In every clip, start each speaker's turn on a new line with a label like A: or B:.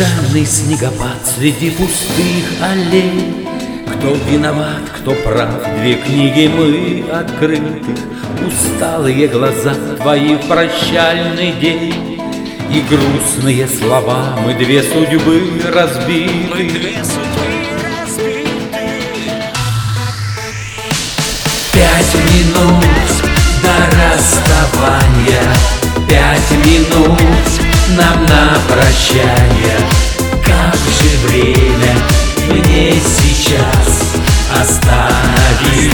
A: Долгожданный снегопад среди пустых аллей. Кто виноват, кто прав, две книги мы открытых. Усталые глаза твои в прощальный день, и грустные слова, мы две судьбы разбиты. 5 минут до расставания, 5 минут нам на прощание. Как же время мне сейчас остановить?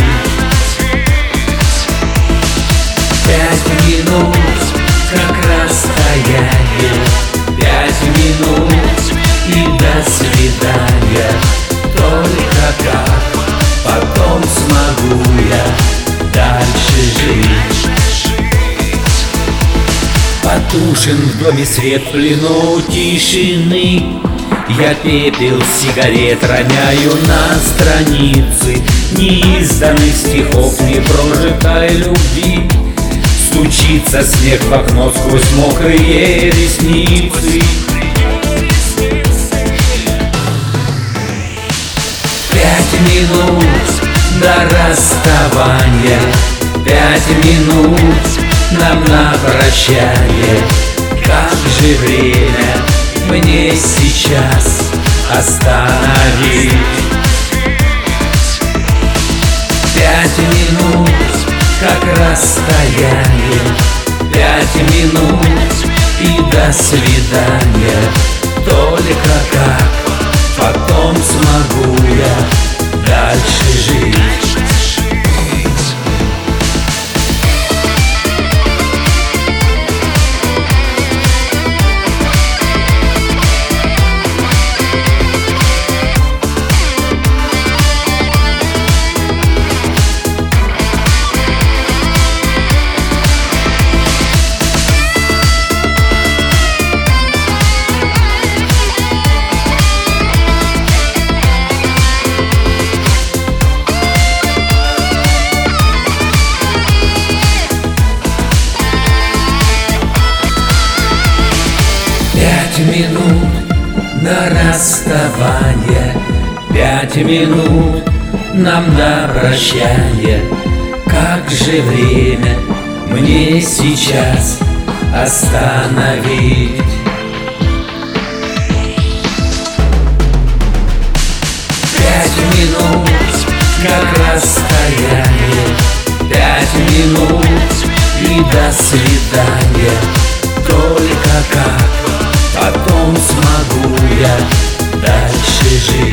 A: 5 минут как расстояние, 5 минут и до свидания. Только как потом смогу я дальше жить? Потушен в доме свет, в плену тишины. Я пепел сигарет роняю на страницы неизданных стихов, непрожитой любви. Стучится снег в окно сквозь мокрые ресницы. 5 минут до расставания, 5 минут нам на прощание. Как же время мне сейчас остановить? 5 минут как расстояние, 5 минут и до свидания. Только как потом смогу я дальше жить? Минут на расставание, 5 минут нам на прощание. Как же время мне сейчас остановить? 5 минут как расстояние, 5 минут и до свидания. Только как потом смогу я дальше жить?